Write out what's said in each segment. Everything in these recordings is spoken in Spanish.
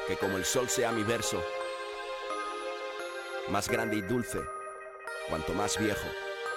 que como el sol sea mi verso, más grande y dulce, cuanto más viejo.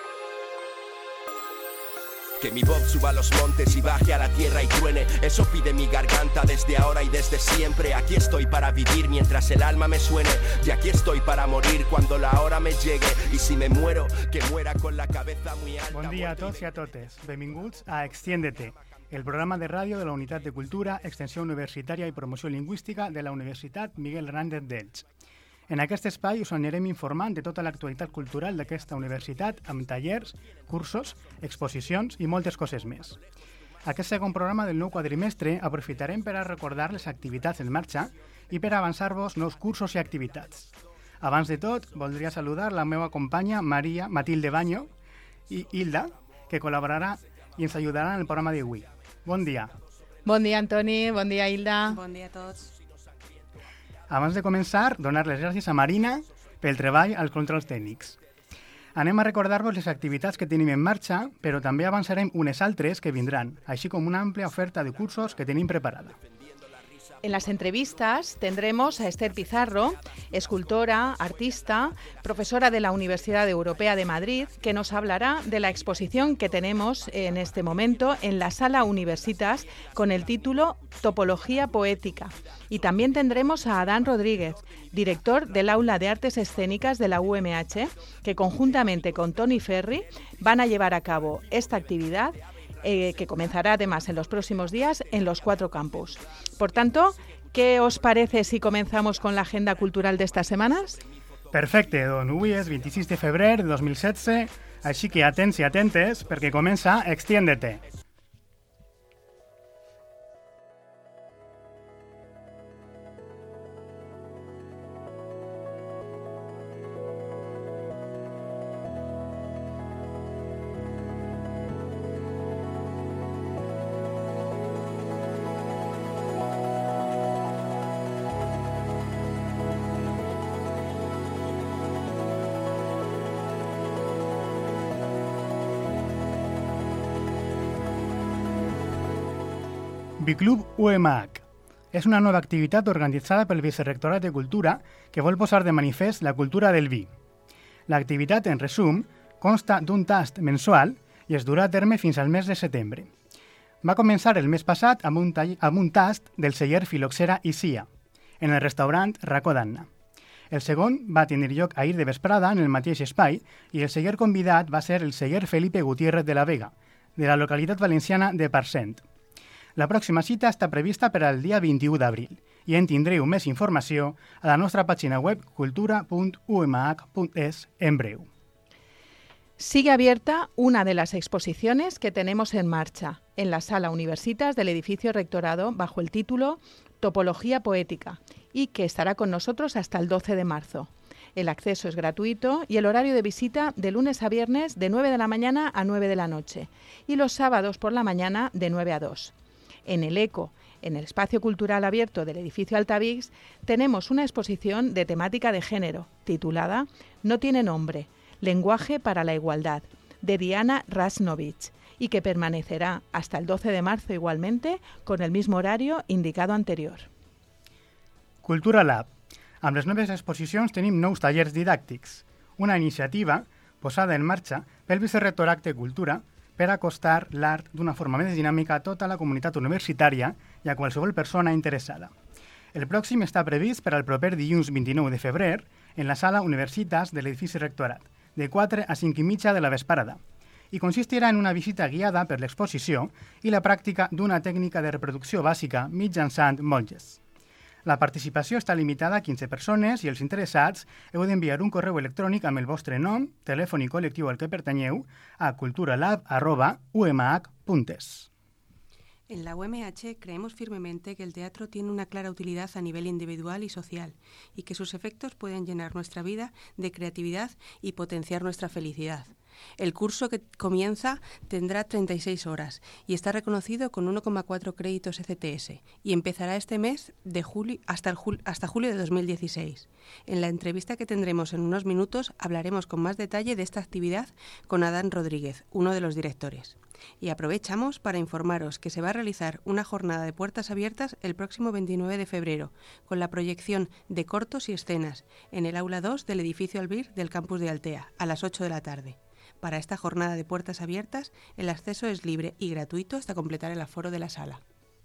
Que mi voz suba a los montes y baje a la tierra y truene, eso pide mi garganta desde ahora y desde siempre. Aquí estoy para vivir mientras el alma me suene, y aquí estoy para morir cuando la hora me llegue. Y si me muero, que muera con la cabeza muy alta. Bon dia a tots i a totes. Benvinguts a Extiéndete, el programa de ràdio de la Unitat de Cultura, Extensió Universitària i Promoció Lingüística de la Universitat Miguel Hernández d'Elx. En aquest espai us anirem informant de tota l'actualitat cultural d'aquesta universitat amb tallers, cursos, exposicions i moltes coses més. Aquest segon programa del nou quadrimestre aprofitarem per a recordar les activitats en marxa i per avançar-vos nous cursos i activitats. Abans de tot, voldria saludar la meva companya Matilde Baño i Hilda, que col·laborarà i ens ajudarà en el programa d'avui. Bon dia. Bon dia, Antoni. Bon dia, Hilda. Bon dia a tots. Abans de començar, donar les gràcies a Marina pel treball als controls tècnics. Anem a recordar-vos les activitats que tenim en marxa, però també avançarem unes altres que vindran, així com una àmplia oferta de cursos que tenim preparada. En las entrevistas tendremos a Esther Pizarro, escultora, artista, profesora de la Universidad Europea de Madrid, que nos hablará de la exposición que tenemos en este momento en la Sala Universitas con el título Topología Poética. Y también tendremos a Adán Rodríguez, director del Aula de Artes Escénicas de la UMH, que conjuntamente con Tony Ferri van a llevar a cabo esta actividad que comenzará además en los próximos días en los 4 campus. Por tanto, ¿qué os parece si comenzamos con la agenda cultural de estas semanas? Perfecte, doncs avui és 26 de febrer de 2016, així que atents i atentes perquè comença Extiéndete. Biclub UMH. És una nova activitat organitzada pel Vicerrectorat de Cultura que vol posar de manifest la cultura del vi. L'activitat, en resum, consta d'un tast mensual i es durà a terme fins al mes de setembre. Va començar el mes passat amb un tast del celler Filoxera i Cia, en el restaurant Racó d'Anna. El segon va tenir lloc ahir de vesprada en el mateix espai i el celler convidat va ser el celler Felipe Gutiérrez de la Vega, de la localitat valenciana de Parcent. La pròxima cita està prevista per al dia 21 d'abril i en tindreu més informació a la nostra pàgina web cultura.umh.es en breu. Sigue abierta una de las exposiciones que tenemos en marcha en la Sala Universitas del edificio Rectorado bajo el título Topología Poética y que estará con nosotros hasta el 12 de marzo. El acceso es gratuito y el horario de visita de lunes a viernes de 9 de la mañana a 9 de la noche y los sábados por la mañana de 9 a 2. En el ECO, en el espacio cultural abierto del edificio Altavix, tenemos una exposición de temática de género titulada No tiene nombre, lenguaje para la igualdad, de Diana Rasnovich, y que permanecerá hasta el 12 de marzo igualmente con el mismo horario indicado anterior. Cultura Lab. Amb les noves exposicions tenim nous tallers didàctics, una iniciativa posada en marxa pel Vicerrectorat de Cultura per acostar l'art d'una forma més dinàmica a tota la comunitat universitària i a qualsevol persona interessada. El pròxim està previst per al proper dilluns 29 de febrer en la Sala Universitas de l'edifici Rectorat, de 4 a 5 i mitja de la vesprada, i consistirà en una visita guiada per l'exposició i la pràctica d'una tècnica de reproducció bàsica mitjançant molles. La participació està limitada a 15 persones i els interessats heu d'enviar un correu electrònic amb el vostre nom, telèfon i col·lectiu al que pertanyeu a culturalab@umh.es. En la UMH creemos firmemente que el teatro tiene una clara utilidad a nivel individual y social y que sus efectos pueden llenar nuestra vida de creatividad y potenciar nuestra felicidad. El curso que comienza tendrá 36 horas y está reconocido con 1,4 créditos ECTS y empezará este mes de julio hasta julio de 2016. En la entrevista que tendremos en unos minutos hablaremos con más detalle de esta actividad con Adán Rodríguez, uno de los directores. Y aprovechamos para informaros que se va a realizar una jornada de puertas abiertas el próximo 29 de febrero, con la proyección de cortos y escenas en el aula 2 del edificio Albir del campus de Altea, a las 8 de la tarde. Para esta jornada de puertas abiertas, el acceso es libre y gratuito hasta completar el aforo de la sala.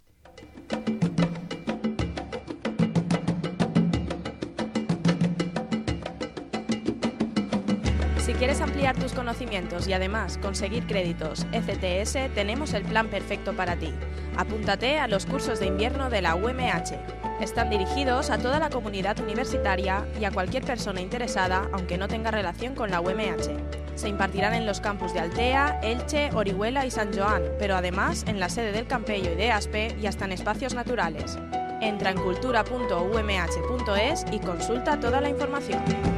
Si quieres ampliar tus conocimientos y además conseguir créditos ECTS, tenemos el plan perfecto para ti. Apúntate a los cursos de invierno de la UMH. Están dirigidos a toda la comunidad universitaria y a cualquier persona interesada, aunque no tenga relación con la UMH. Se impartirán en los campus de Altea, Elche, Orihuela y San Joan, pero además en la sede del Campello y de Aspe y hasta en espacios naturales. Entra en cultura.umh.es y consulta toda la información.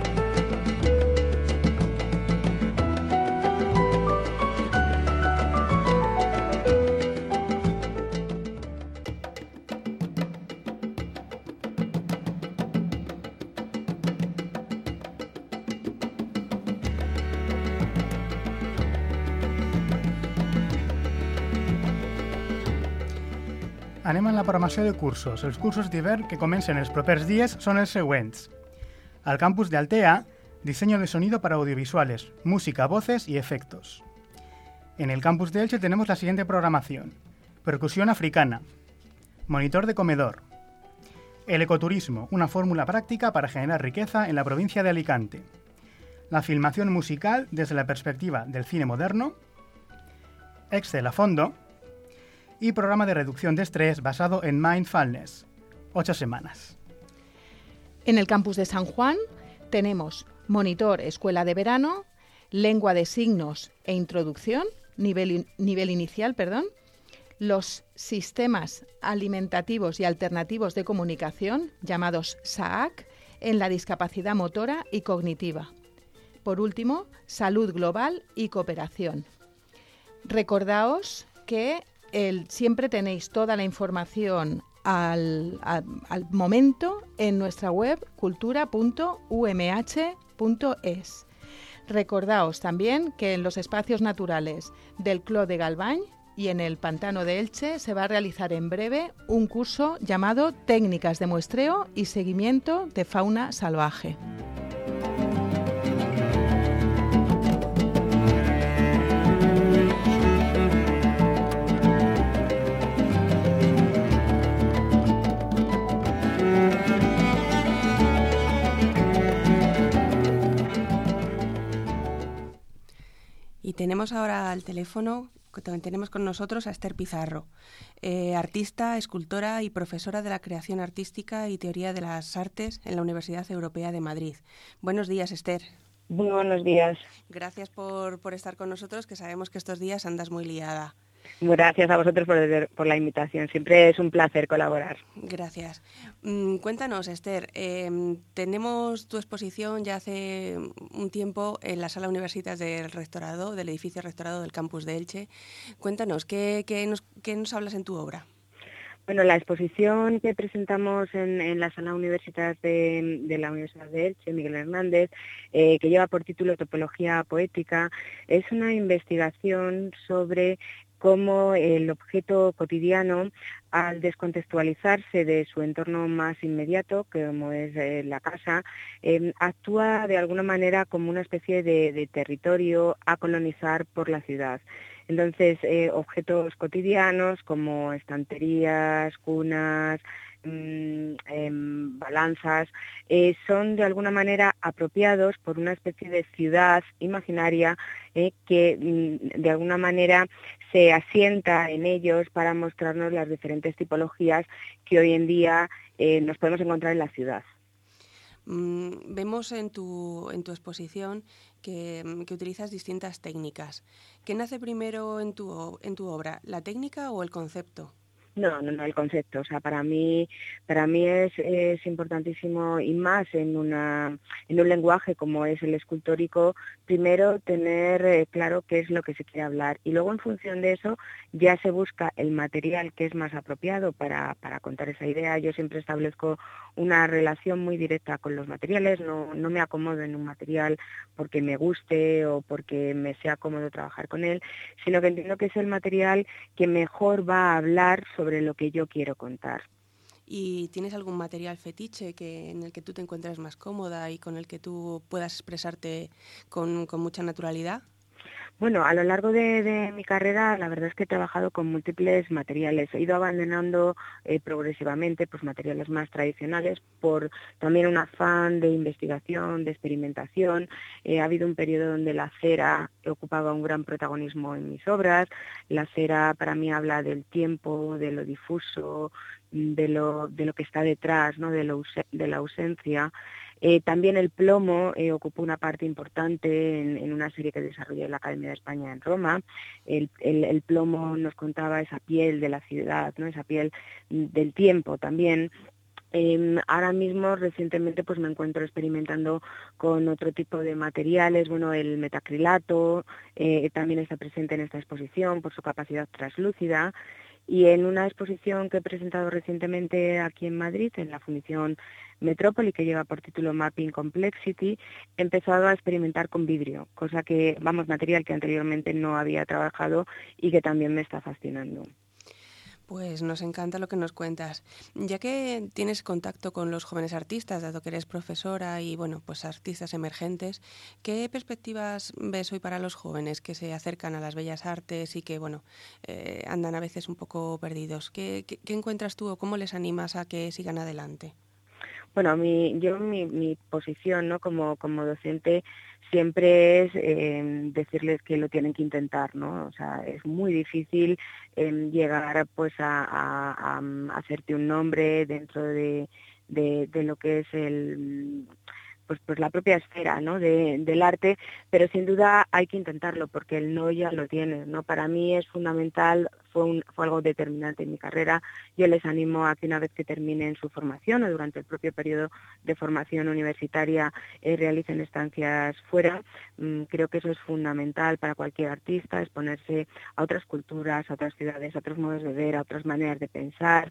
Anem en la programació de cursos. Els cursos d'hivern que comencen els propers dies són els següents. Al campus de Altea, diseño de sonido para audiovisuales, música, voces y efectos. En el campus de Elche tenemos la siguiente programación. Percusión africana, monitor de comedor, el ecoturismo, una fórmula práctica para generar riqueza en la provincia de Alicante, la filmación musical desde la perspectiva del cine moderno, Excel a fondo, y programa de reducción de estrés basado en mindfulness, 8 semanas. En el campus de San Juan tenemos monitor escuela de verano, lengua de signos e introducción, nivel inicial, los sistemas alimentativos y alternativos de comunicación, llamados SAAC, en la discapacidad motora y cognitiva. Por último, salud global y cooperación. Recordaos que siempre tenéis toda la información al momento en nuestra web cultura.umh.es. Recordaos también que en los espacios naturales del Clos de Galvany y en el Pantano de Elche se va a realizar en breve un curso llamado Técnicas de muestreo y seguimiento de fauna salvaje. Y tenemos ahora al teléfono, también tenemos con nosotros a Esther Pizarro, artista, escultora y profesora de la creación artística y teoría de las artes en la Universidad Europea de Madrid. Buenos días, Esther. Muy buenos días. Gracias por estar con nosotros, que sabemos que estos días andas muy liada. Gracias a vosotros por la invitación. Siempre es un placer colaborar. Gracias. Cuéntanos, Esther, tenemos tu exposición ya hace un tiempo en la Sala Universitas del Rectorado, del edificio Rectorado del campus de Elche. Cuéntanos, ¿qué nos hablas en tu obra? Bueno, la exposición que presentamos en la Sala Universitas de la Universidad de Elche, Miguel Hernández, que lleva por título Topología Poética, es una investigación sobre cómo el objeto cotidiano, al descontextualizarse de su entorno más inmediato, como es la casa, actúa de alguna manera como una especie de territorio a colonizar por la ciudad. Entonces, objetos cotidianos como estanterías, cunas, balanzas, son de alguna manera apropiados por una especie de ciudad imaginaria que de alguna manera se asienta en ellos para mostrarnos las diferentes tipologías que hoy en día nos podemos encontrar en la ciudad. Vemos en tu exposición que utilizas distintas técnicas. ¿Qué nace primero en tu obra, la técnica o el concepto? No, el concepto. O sea, para mí es importantísimo, y más en un lenguaje como es el escultórico, primero tener claro qué es lo que se quiere hablar, y luego en función de eso ya se busca el material que es más apropiado para contar esa idea. Yo siempre establezco una relación muy directa con los materiales, no me acomodo en un material porque me guste o porque me sea cómodo trabajar con él, sino que entiendo que es el material que mejor va a hablar sobre lo que yo quiero contar. ¿Y tienes algún material fetiche en el que tú te encuentres más cómoda y con el que tú puedas expresarte con mucha naturalidad? Bueno, a lo largo de mi carrera, la verdad es que he trabajado con múltiples materiales. He ido abandonando progresivamente pues materiales más tradicionales por también un afán de investigación, de experimentación. Ha habido un periodo donde la cera ocupaba un gran protagonismo en mis obras. La cera para mí habla del tiempo, de lo difuso, de lo que está detrás, ¿no? de la ausencia. También el plomo ocupó una parte importante en una serie que desarrollé en la Academia de España en Roma. El plomo nos contaba esa piel de la ciudad, ¿no? Esa piel del tiempo también. Ahora mismo, recientemente, pues me encuentro experimentando con otro tipo de materiales. Bueno, el metacrilato también está presente en esta exposición por su capacidad translúcida. Y en una exposición que he presentado recientemente aquí en Madrid, en la Fundación Metrópoli, que lleva por título Mapping Complexity, he empezado a experimentar con vidrio, material que anteriormente no había trabajado y que también me está fascinando. Pues nos encanta lo que nos cuentas. Ya que tienes contacto con los jóvenes artistas, dado que eres profesora y, bueno, pues artistas emergentes, ¿qué perspectivas ves hoy para los jóvenes que se acercan a las bellas artes y que, bueno, andan a veces un poco perdidos? ¿Qué encuentras tú o cómo les animas a que sigan adelante? Bueno, mi posición, ¿no? como docente siempre es decirles que lo tienen que intentar, ¿no? O sea, es muy difícil llegar pues a hacerte un nombre dentro de lo que es pues la propia esfera, ¿no? del arte, pero sin duda hay que intentarlo porque el no ya lo tienes, ¿no? Para mí es fundamental, fue algo determinante en mi carrera. Yo les animo a que una vez que terminen su formación o durante el propio periodo de formación universitaria realicen estancias fuera. Creo que eso es fundamental para cualquier artista, exponerse a otras culturas, a otras ciudades, a otros modos de ver, a otras maneras de pensar.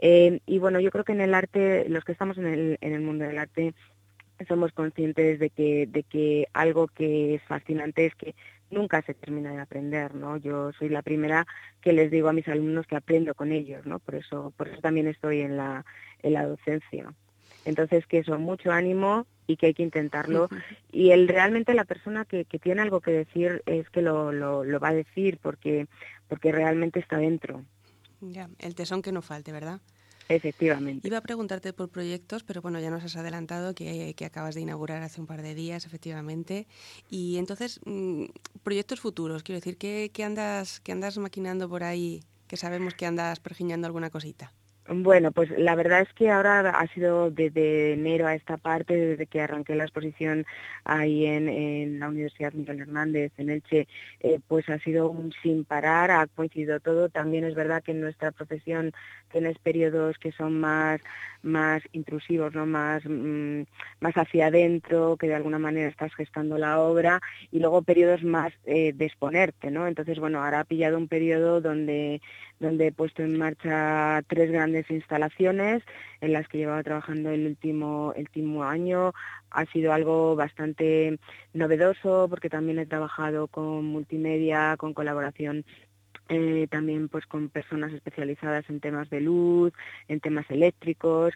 Y bueno, yo creo que en el arte, los que estamos en el mundo del arte, somos conscientes de que algo que es fascinante es que nunca se termina de aprender, ¿no? Yo soy la primera que les digo a mis alumnos que aprendo con ellos, ¿no? Por eso también estoy en la docencia. Entonces, que eso, mucho ánimo y que hay que intentarlo. Y realmente la persona que tiene algo que decir es que lo va a decir porque realmente está dentro. Ya, el tesón que no falte, ¿verdad? Efectivamente. Iba a preguntarte por proyectos, pero bueno, ya nos has adelantado que acabas de inaugurar hace un par de días, efectivamente. Y entonces, proyectos futuros, quiero decir, ¿qué andas maquinando por ahí, que sabemos que andas pergiñando alguna cosita? Bueno, pues la verdad es que ahora ha sido desde enero a esta parte, desde que arranqué la exposición ahí en la Universidad Miguel Hernández, en Elche, pues ha sido un sin parar, ha coincidido todo. También es verdad que en nuestra profesión tienes periodos que son más intrusivos, ¿no? Más hacia adentro, que de alguna manera estás gestando la obra, y luego periodos más de exponerte, ¿no? Entonces, bueno, ahora ha pillado un periodo donde he puesto en marcha 3 grandes instalaciones en las que llevaba trabajando el último año. Ha sido algo bastante novedoso porque también he trabajado con multimedia, con colaboración también pues con personas especializadas en temas de luz, en temas eléctricos.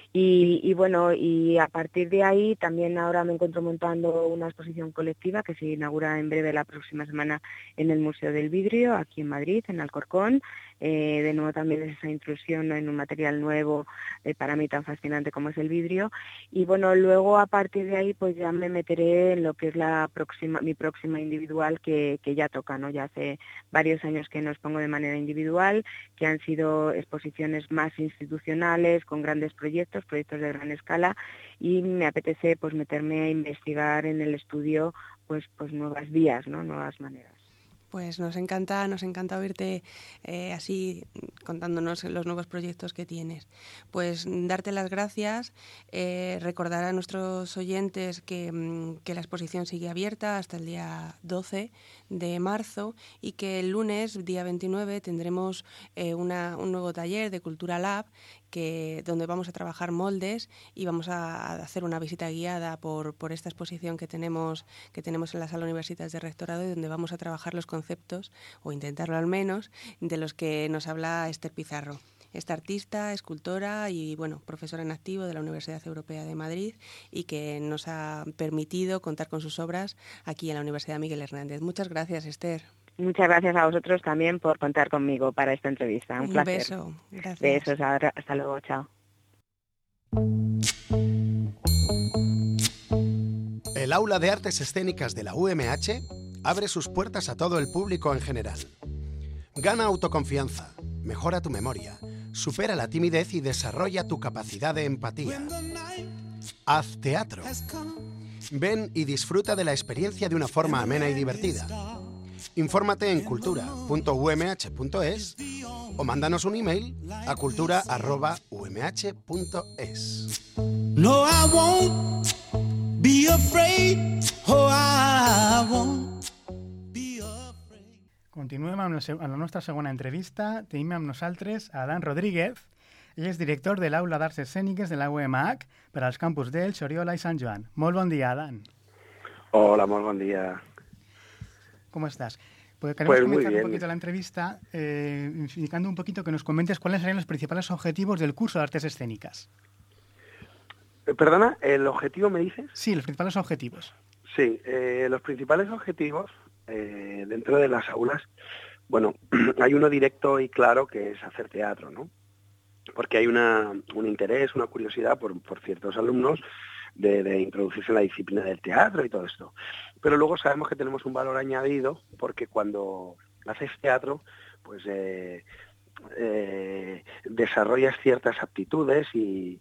Y bueno, y a partir de ahí también ahora me encuentro montando una exposición colectiva que se inaugura en breve la próxima semana en el Museo del Vidrio, aquí en Madrid, en Alcorcón. De nuevo también es esa intrusión en un material nuevo para mí tan fascinante como es el vidrio. Y bueno, luego a partir de ahí pues ya me meteré en lo que es mi próxima individual que ya toca, ¿no? Ya hace varios años que no expongo de manera individual, que han sido exposiciones más institucionales, con grandes proyectos de gran escala, y me apetece pues meterme a investigar en el estudio pues nuevas vías, ¿no? Nuevas maneras. Pues nos encanta oírte así contándonos los nuevos proyectos que tienes. Pues darte las gracias, recordar a nuestros oyentes que la exposición sigue abierta hasta el día 12 de marzo y que el lunes, día 29, tendremos un nuevo taller de Cultura Lab donde vamos a trabajar moldes y vamos a hacer una visita guiada por esta exposición que tenemos en la Sala Universitas de Rectorado y donde vamos a trabajar los conceptos, o intentarlo al menos, de los que nos habla Esther Pizarro. Esta artista, escultora y profesora en activo de la Universidad Europea de Madrid y que nos ha permitido contar con sus obras aquí en la Universidad Miguel Hernández. Muchas gracias, Esther. Muchas gracias a vosotros también por contar conmigo para esta entrevista. Un placer. Beso. Gracias. Besos. Hasta luego. Chao. El Aula de Artes Escénicas de la UMH abre sus puertas a todo el público en general. Gana autoconfianza, mejora tu memoria, supera la timidez y desarrolla tu capacidad de empatía. Haz teatro. Ven y disfruta de la experiencia de una forma amena y divertida. Infórmate en cultura.umh.es o mándanos un email a cultura@umh.es. No, I won't be afraid. Oh, I won't be afraid. Continuem amb la nostra segona entrevista. Tenim amb nosaltres a Dan Rodríguez. Ell és director de l'Aula d'Arts Escèniques de la UMH per als campus d'Elx, Oriola i Sant Joan. Molt bon dia, Dan. Hola, muy buen día. ¿Cómo estás? Queremos comenzar muy un poquito la entrevista indicando un poquito que nos comentes cuáles serían los principales objetivos del curso de Artes Escénicas. Perdona, ¿el objetivo me dices? Sí, los principales objetivos. Sí, los principales objetivos dentro de las aulas, hay uno directo y claro que es hacer teatro, ¿no? Porque hay un interés, una curiosidad por ciertos alumnos de introducirse en la disciplina del teatro y todo esto. Pero luego sabemos que tenemos un valor añadido porque cuando haces teatro, pues desarrollas ciertas aptitudes y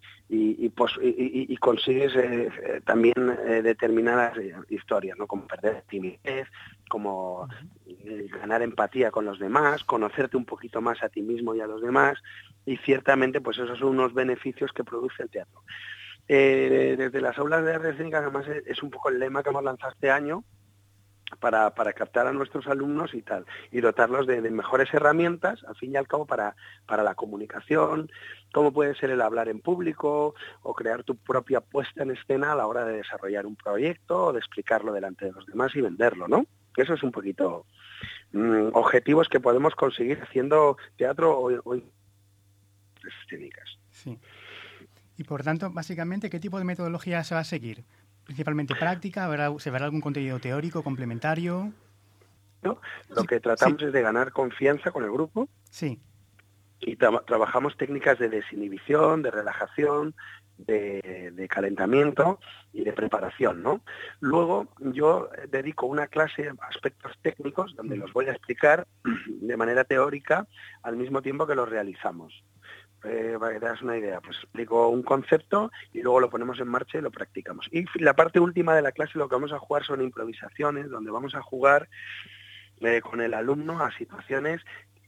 consigues también determinadas historias, ¿no? Como perder timidez, como ganar empatía con los demás, conocerte un poquito más a ti mismo y a los demás, y ciertamente pues esos son unos beneficios que produce el teatro. Desde las aulas de artes escénicas, además es un poco el lema que hemos lanzado este año para captar a nuestros alumnos y tal, y dotarlos de mejores herramientas, al fin y al cabo, para la comunicación, como puede ser el hablar en público o crear tu propia puesta en escena a la hora de desarrollar un proyecto o de explicarlo delante de los demás y venderlo, ¿no? Eso es un poquito objetivos que podemos conseguir haciendo teatro o escénicas. Sí. Y por tanto, básicamente, ¿qué tipo de metodología se va a seguir? ¿Principalmente práctica? ¿Se verá algún contenido teórico complementario? ¿No? Lo que tratamos es de ganar confianza con el grupo. Sí. Y trabajamos técnicas de desinhibición, de relajación, de calentamiento y de preparación, ¿no? Luego yo dedico una clase a aspectos técnicos donde los voy a explicar de manera teórica al mismo tiempo que los realizamos. Para que te hagas una idea, pues explico un concepto y luego lo ponemos en marcha y lo practicamos. Y la parte última de la clase lo que vamos a jugar son improvisaciones, donde vamos a jugar con el alumno a situaciones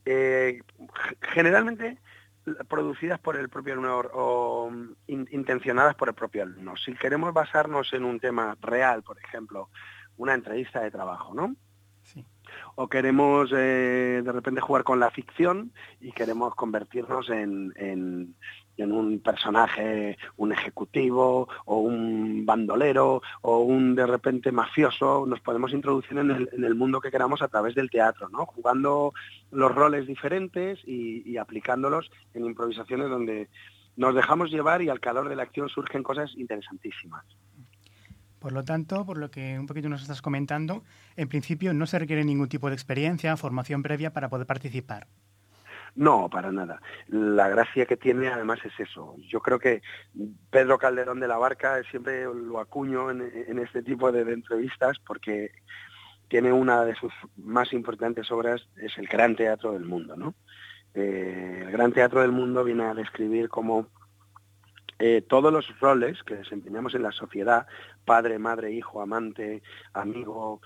generalmente producidas por el propio alumno o intencionadas por el propio alumno. Si queremos basarnos en un tema real, por ejemplo, una entrevista de trabajo, ¿no? Sí. O queremos de repente jugar con la ficción y queremos convertirnos en un personaje, un ejecutivo o un bandolero o un de repente mafioso, nos podemos introducir en el mundo que queramos a través del teatro, ¿no? Jugando los roles diferentes y aplicándolos en improvisaciones donde nos dejamos llevar y al calor de la acción surgen cosas interesantísimas. Por lo tanto, por lo que un poquito nos estás comentando, en principio no se requiere ningún tipo de experiencia, formación previa para poder participar. No, para nada. La gracia que tiene además es eso. Yo creo que Pedro Calderón de la Barca siempre lo acuño en este tipo de entrevistas porque tiene una de sus más importantes obras, es el Gran Teatro del Mundo, ¿no? El Gran Teatro del Mundo viene a describir cómo todos los roles que desempeñamos en la sociedad, padre, madre, hijo, amante, amigo,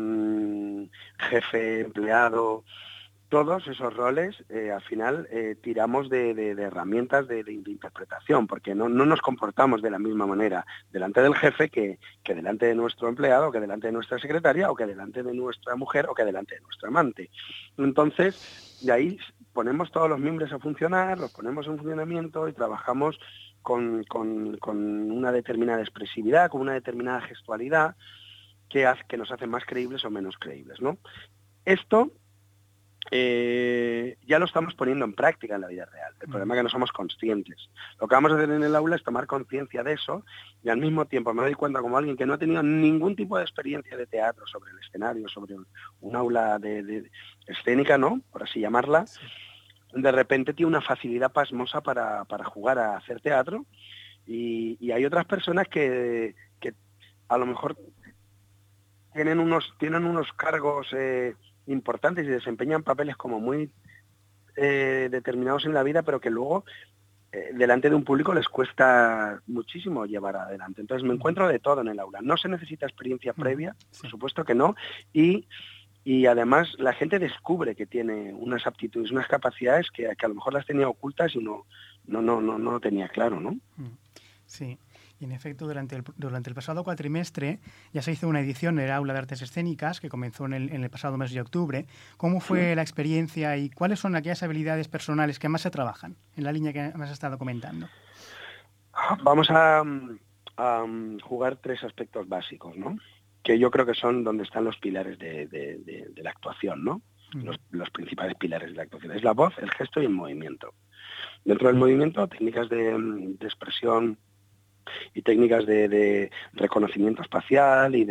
jefe, empleado, todos esos roles al final tiramos de herramientas de interpretación, porque no nos comportamos de la misma manera delante del jefe que delante de nuestro empleado, que delante de nuestra secretaria, o que delante de nuestra mujer, o que delante de nuestra amante. Entonces, de ahí ponemos todos los miembros a funcionar, los ponemos en funcionamiento y trabajamos con una determinada expresividad, con una determinada gestualidad que nos hace más creíbles o menos creíbles, ¿no? Esto ya lo estamos poniendo en práctica en la vida real. El problema es que no somos conscientes. Lo que vamos a hacer en el aula es tomar conciencia de eso, y al mismo tiempo me doy cuenta, como alguien que no ha tenido ningún tipo de experiencia de teatro sobre el escenario, sobre un aula de escénica, ¿no?, por así llamarla, de repente tiene una facilidad pasmosa para jugar a hacer teatro, y hay otras personas que a lo mejor tienen unos cargos importantes y desempeñan papeles como muy determinados en la vida, pero que luego delante de un público les cuesta muchísimo llevar adelante. Entonces me encuentro de todo en el aula. No se necesita experiencia previa, por supuesto que no, y además la gente descubre que tiene unas aptitudes, unas capacidades que a lo mejor las tenía ocultas y no lo tenía claro, ¿no? Sí. Y en efecto, durante el pasado cuatrimestre ya se hizo una edición del Aula de Artes Escénicas que comenzó en el pasado mes de octubre. ¿Cómo fue la experiencia y cuáles son aquellas habilidades personales que más se trabajan en la línea que me has estado comentando? Vamos a jugar 3 aspectos básicos, ¿no?, que yo creo que son donde están los pilares de la actuación, ¿no? Los principales pilares de la actuación. Es la voz, el gesto y el movimiento. Dentro del movimiento, técnicas de expresión y técnicas de reconocimiento espacial y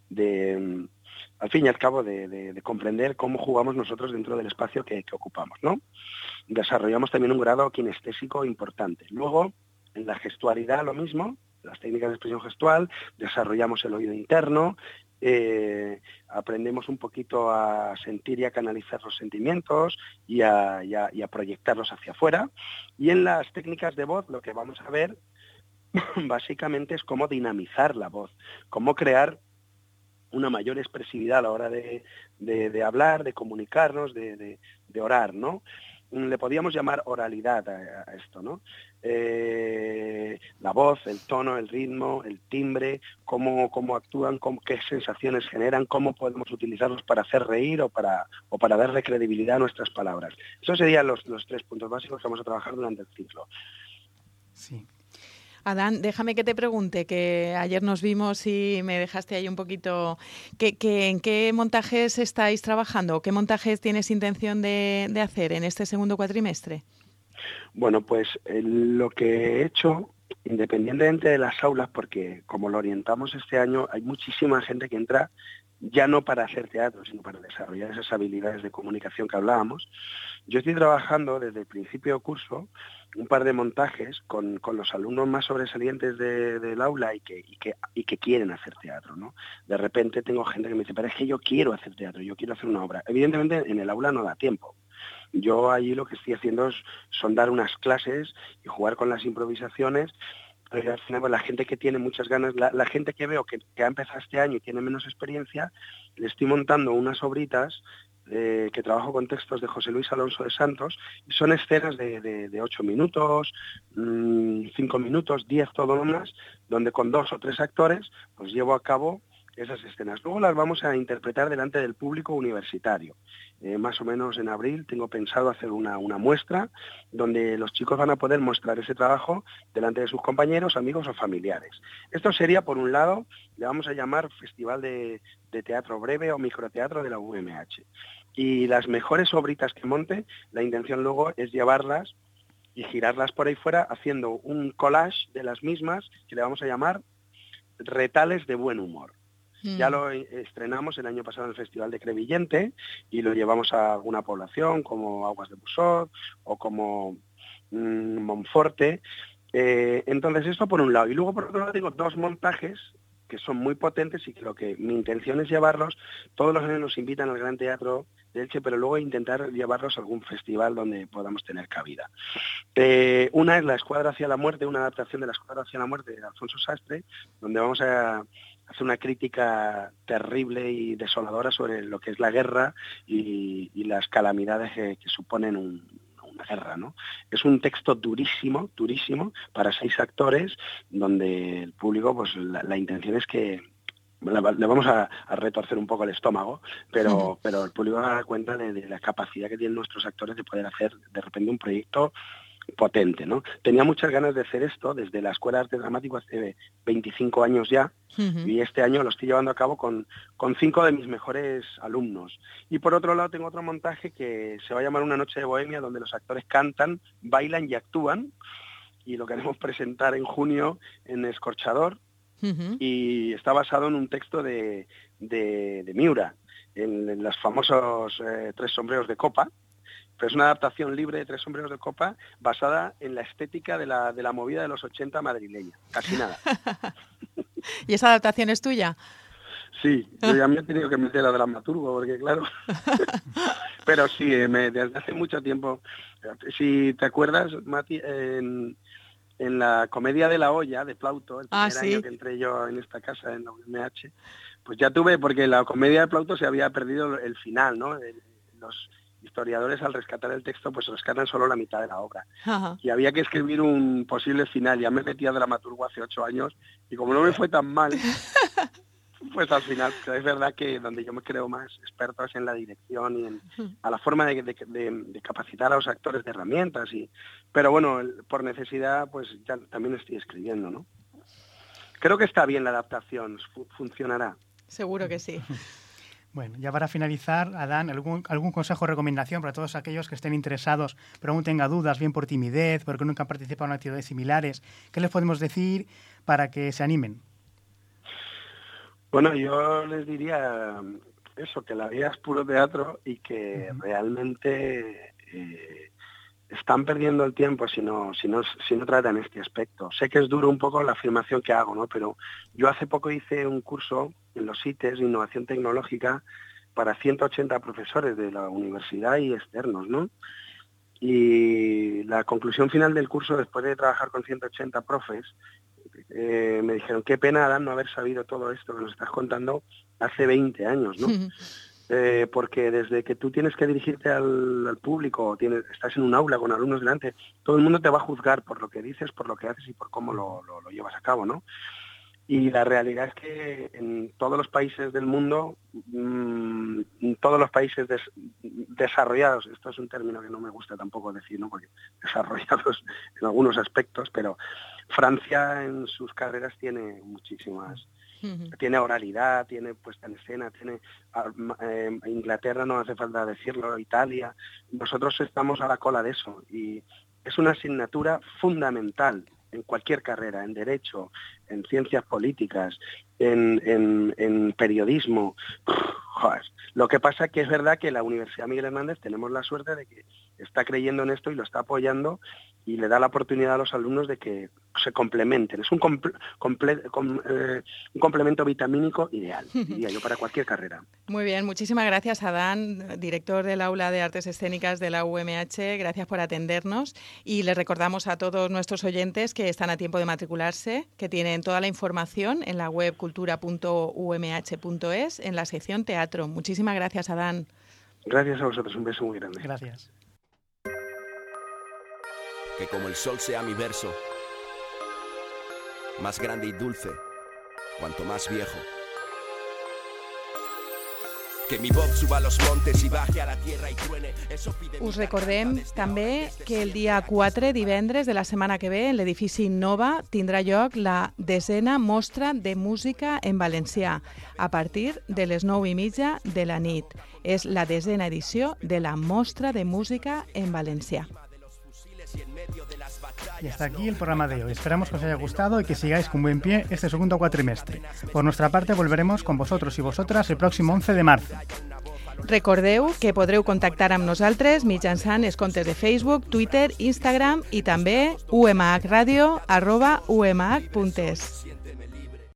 al fin y al cabo de comprender cómo jugamos nosotros dentro del espacio que ocupamos, ¿no? Desarrollamos también un grado kinestésico importante. Luego, en la gestualidad lo mismo, las técnicas de expresión gestual, desarrollamos el oído interno, aprendemos un poquito a sentir y a canalizar los sentimientos y a proyectarlos hacia afuera. Y en las técnicas de voz lo que vamos a ver básicamente es cómo dinamizar la voz, cómo crear una mayor expresividad a la hora de hablar, de comunicarnos, de orar, ¿no? Le podíamos llamar oralidad a esto, ¿no? La voz, el tono, el ritmo, el timbre, cómo actúan, qué sensaciones generan, cómo podemos utilizarlos para hacer reír o para darle credibilidad a nuestras palabras. Esos serían los 3 puntos básicos que vamos a trabajar durante el ciclo. Sí. Adán, déjame que te pregunte, que ayer nos vimos y me dejaste ahí un poquito, ¿en qué montajes estáis trabajando o qué montajes tienes intención de hacer en este segundo cuatrimestre? Bueno, pues lo que he hecho, independientemente de las aulas, porque como lo orientamos este año, hay muchísima gente que entra ya no para hacer teatro, sino para desarrollar esas habilidades de comunicación que hablábamos. Yo estoy trabajando desde el principio de curso un par de montajes con los alumnos más sobresalientes del aula y que quieren hacer teatro, ¿no? De repente tengo gente que me dice, pero es que yo quiero hacer teatro, yo quiero hacer una obra. Evidentemente en el aula no da tiempo. Yo allí lo que estoy haciendo son dar unas clases y jugar con las improvisaciones. Pero al final, pues, la gente que tiene muchas ganas, la gente que veo que ha empezado este año y tiene menos experiencia, le estoy montando unas obritas que trabajo con textos de José Luis Alonso de Santos, y son escenas de 8 minutos, 5 minutos, 10 todo lo más, donde con 2 o 3 actores pues llevo a cabo esas escenas. Luego las vamos a interpretar delante del público universitario. Más o menos en abril tengo pensado hacer una muestra donde los chicos van a poder mostrar ese trabajo delante de sus compañeros, amigos o familiares. Esto sería, por un lado, le vamos a llamar Festival de Teatro Breve o Microteatro de la UMH. Y las mejores obritas que monte, la intención luego es llevarlas y girarlas por ahí fuera haciendo un collage de las mismas que le vamos a llamar Retales de Buen Humor. Ya lo estrenamos el año pasado en el Festival de Crevillente y lo llevamos a alguna población como Aguas de Busot o como Monforte. Entonces esto por un lado. Y luego por otro lado tengo 2 montajes que son muy potentes y que lo que mi intención es llevarlos. Todos los años nos invitan al Gran Teatro de Elche, pero luego intentar llevarlos a algún festival donde podamos tener cabida. Una es La Escuadra hacia la muerte, una adaptación de La Escuadra hacia la muerte de Alfonso Sastre, donde vamos a hacer una crítica terrible y desoladora sobre lo que es la guerra y las calamidades que suponen una guerra, ¿no? Es un texto durísimo para 6 actores, donde el público, pues la intención es que le vamos a retorcer un poco el estómago, pero el público va a dar cuenta de la capacidad que tienen nuestros actores de poder hacer de repente un proyecto potente, ¿no? Tenía muchas ganas de hacer esto desde la Escuela de Arte Dramático hace 25 años ya, y este año lo estoy llevando a cabo con 5 de mis mejores alumnos. Y por otro lado tengo otro montaje que se va a llamar Una noche de bohemia, donde los actores cantan, bailan y actúan, y lo queremos presentar en junio en Escorchador, y está basado en un texto de Miura, en los famosos 3 sombreros de copa. Pero es una adaptación libre de 3 sombreros de copa basada en la estética de la movida de los 80 madrileña. Casi nada. ¿Y esa adaptación es tuya? Sí, yo ya me he tenido que meter a dramaturgo, porque claro... Pero sí, desde hace mucho tiempo... Si te acuerdas, Mati, en la Comedia de la Olla, de Plauto, el primer año que entré yo en esta casa, en la UMH, pues ya tuve, porque la Comedia de Plauto se había perdido el final, ¿no? Los historiadores, al rescatar el texto, pues rescatan solo la mitad de la obra. Ajá. Y había que escribir un posible final. Ya me metí a dramaturgo hace 8 años y como no me fue tan mal, pues al final, es verdad que donde yo me creo más experto es en la dirección y a la forma de capacitar a los actores de herramientas. Pero bueno, por necesidad, pues ya también estoy escribiendo, ¿no? Creo que está bien la adaptación, funcionará. Seguro que sí. Bueno, ya para finalizar, Adán, ¿algún consejo o recomendación para todos aquellos que estén interesados, pero aún tengan dudas, bien por timidez, porque nunca han participado en actividades similares? ¿Qué les podemos decir para que se animen? Bueno, yo les diría eso, que la vida es puro teatro y que realmente están perdiendo el tiempo si no tratan este aspecto. Sé que es duro un poco la afirmación que hago, ¿no? Pero yo hace poco hice un curso en los ITES de Innovación Tecnológica para 180 profesores de la universidad y externos, ¿no? Y la conclusión final del curso, después de trabajar con 180 profes, me dijeron, qué pena, Adán, no haber sabido todo esto que nos estás contando hace 20 años, ¿no? Porque desde que tú tienes que dirigirte al público, estás en un aula con alumnos delante, todo el mundo te va a juzgar por lo que dices, por lo que haces y por cómo lo llevas a cabo, ¿no? Y la realidad es que en todos los países del mundo, en todos los países desarrollados, esto es un término que no me gusta tampoco decir, ¿no? Porque desarrollados en algunos aspectos, pero Francia en sus carreras tiene muchísimas... Tiene oralidad, tiene puesta en escena, tiene Inglaterra, no hace falta decirlo, Italia. Nosotros estamos a la cola de eso y es una asignatura fundamental en cualquier carrera, en derecho, en ciencias políticas, en periodismo. Joder. Lo que pasa es que es verdad que la Universidad Miguel Hernández tenemos la suerte de que está creyendo en esto y lo está apoyando y le da la oportunidad a los alumnos de que se complementen. Es un complemento vitamínico ideal, diría yo, para cualquier carrera. Muy bien, muchísimas gracias, Adán, director del Aula de Artes Escénicas de la UMH. Gracias por atendernos y les recordamos a todos nuestros oyentes que están a tiempo de matricularse, que tienen toda la información en la web cultura.umh.es en la sección teatro. Muchísimas gracias, Adán. Gracias a vosotros, un beso muy grande. Gracias. Que como el sol sea mi verso, más grande y dulce, cuanto más viejo. Que mi voz suba a los montes i baje a la tierra i truene. Us recordem també que el dia 4, divendres de la setmana que ve, en l'edifici Innova tindrà lloc la 10a mostra de música en valencià a partir de les 9:30 de la nit. És la 10a edició de la mostra de música en valencià. Y hasta aquí el programa de hoy. Esperamos que os haya gustado y que sigáis con buen pie este segundo cuatrimestre. Por nuestra parte, volveremos con vosotros y vosotras el próximo 11 de marzo. Recordeu que podreu contactar amb nosaltres mitjançant els comptes de Facebook, Twitter, Instagram i també umhradio@umh.es.